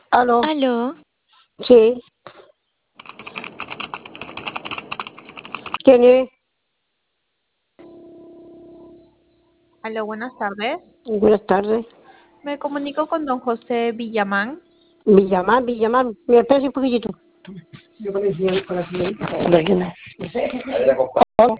Aló, Aló, sí, ¿quién es? Aló, buenas tardes. Buenas tardes. Me comunico con don José Villamán. Villamán, mira, espérate un poquitito. ¿De quién es? Aló,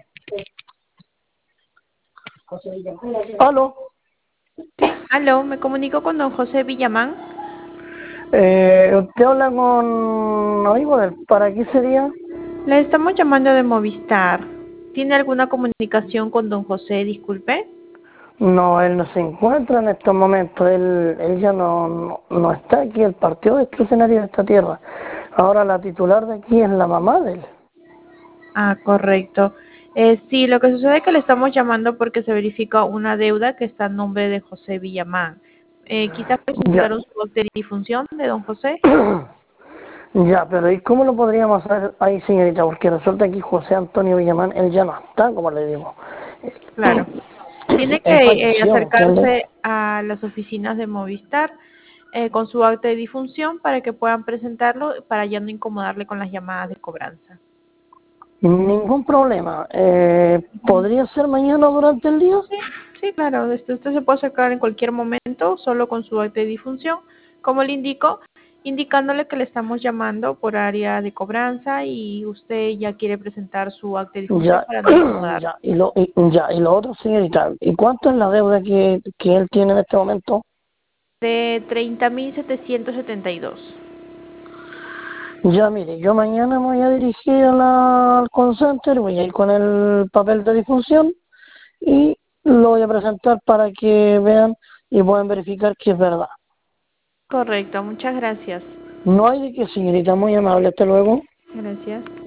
aló. Sí, aló, me comunico con don José Villamán. ¿Usted habla con amigo de él? ¿Para qué sería? Le estamos llamando de Movistar. ¿Tiene alguna comunicación con don José? Disculpe. No, él no se encuentra en estos momentos, él ya no está aquí, él partió de este escenario de esta tierra. Ahora la titular de aquí es la mamá de él. Ah, correcto. Sí, lo que sucede es que le estamos llamando porque se verifica una deuda que está a nombre de José Villamán. Quizás Ya, presentaron su acta de difunción de don José. ya, pero ¿y cómo lo podríamos hacer ahí, señorita? Porque resulta que José Antonio Villamán, él ya no está, como le digo. Claro. Tiene Él que falleció, ¿me entiende? acercarse a las oficinas de Movistar con su acta de difunción para que puedan presentarlo para ya no incomodarle con las llamadas de cobranza. Ningún problema. ¿Podría ser mañana durante el día? Sí, sí, claro. Usted se puede acercar en cualquier momento solo con su acta de difunción, como le indico, indicándole que le estamos llamando por área de cobranza y usted ya quiere presentar su acta de difunción Ya, para no incomodar. y lo otro, señorita, ¿y cuánto es la deuda que él tiene en este momento? De 30.772. Ya, mire, yo mañana me voy a dirigir al call center, voy a ir con el papel de difunción y lo voy a presentar para que vean y puedan verificar que es verdad. Correcto, muchas gracias. No hay de qué, señorita, muy amable, hasta luego. Gracias.